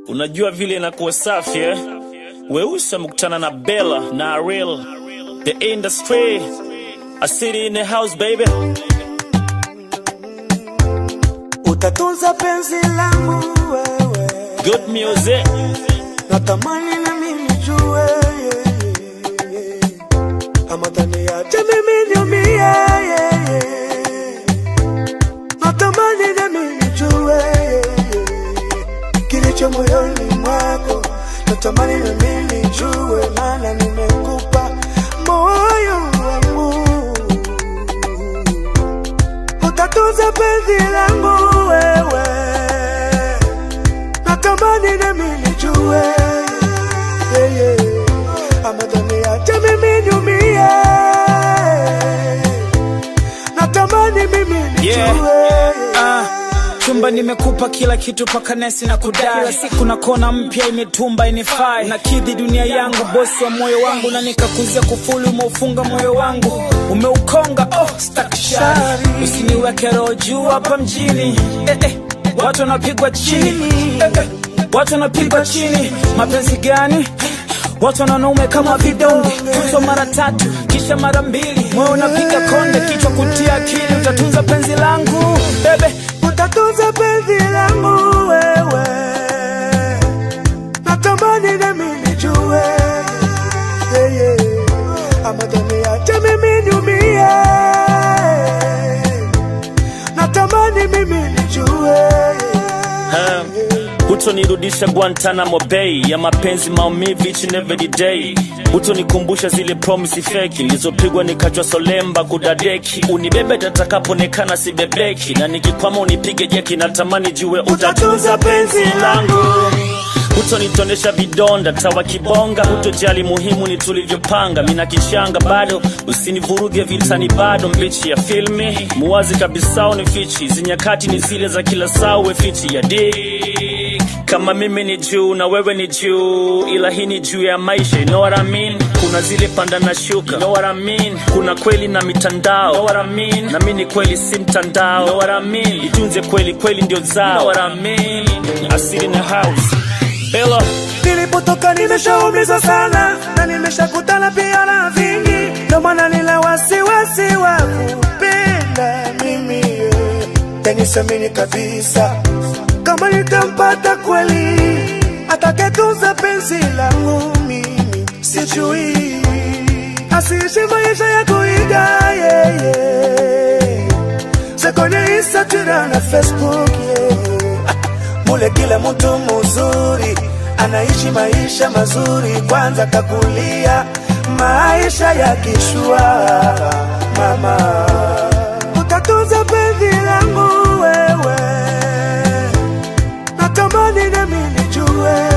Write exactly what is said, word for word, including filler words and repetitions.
Unajua vile inakuwa safi eh? Weusa mkutana na Bella na Ariel, the industry, a city in the house baby. Utatunza penzi langu wewe, good music. Natamani na mimi jue, yeah, yeah, yeah. Ama taniache mimi niumie, yeah, yeah. Natamani na mimi jue, yeah, yeah. Kilicho moyoni mwako, natamani na mimi jue, maana nimekupa moyo wangu. Utatunza penzi langu wewe, natamani na mimi jue, yeah, yeah. Ama taniache mimi niumie, natamani mimi nijue, yeah. uh. Chumba nimekupa kila kitu paka nesi na kudai, kila siku na kona mpya imetumba inifai, na kidhi dunia yangu, bosi wa moyo wangu, na nikakuzia kufuli umeufunga moyo wangu, umeukonga oh stakishari, usiniweke roho juu hapa mjini, eh, eh. Watu wanapigwa chini, eh, eh. Watu wanapigwa chini, mapenzi gani? Watu wanaume kama vidonge, tuzo mara tatu kisha mara mbili, moyo unapiga konde, kichwa kutia akili. Utatunza penzi langu bebe, utatunza penzi langu wewe, natamani na mimi nijue, yeah, yeah. Ama taniache mimi niumie, natamani mimi nijue, yeah. Utonirudisha Guantanamo Bay ya mapenzi maumivu each and every day. Utonikumbusha zile promise fake nilizopigwa nikachwa solemba kudadeki. Unibebe tatakaponekana si bebeki, na nikikwama unipige jeki, natamani jue utatunza penzi langu. Utonitonesha vidonda tawa kibonga, utojali muhimu ni tulivyopanga. Mina kichanga bado, usinivuruge vitani bado, mbichi ya filmi muwazi kabisa unifichi, zinyakati ni zile za kila saa uwe fichi ya dick. Kama mimi ni juu na wewe ni juu, ila hii ni juu ya maisha, you know what I mean? Kuna zile panda na shuka, you know what I mean? Kuna kweli na mitandao, you know what I mean? Na mimi kweli si mtandao, you know what I mean? Itunze kweli kweli ndio zao, you know what I mean? I sit in the house Bella. Nilipotoka nimeshaumizwa sana, na nimeshakutana pia na vingi, ndio maana nina wasiwasi wa kupenda mimi, yeah. Tenisamini kabisa kama nitampata kweli atakayetunza penzi langu mimi, sijui asiishi maisha ya kuiga, yeah, yeah. Sekone Instagram na Facebook, yeah. Mule kila mtu mzuri anaishi maisha mazuri, kwanza kakulia maisha ya kishua mama. Utatunza penzi langu wewe, natamani na mimi nijue,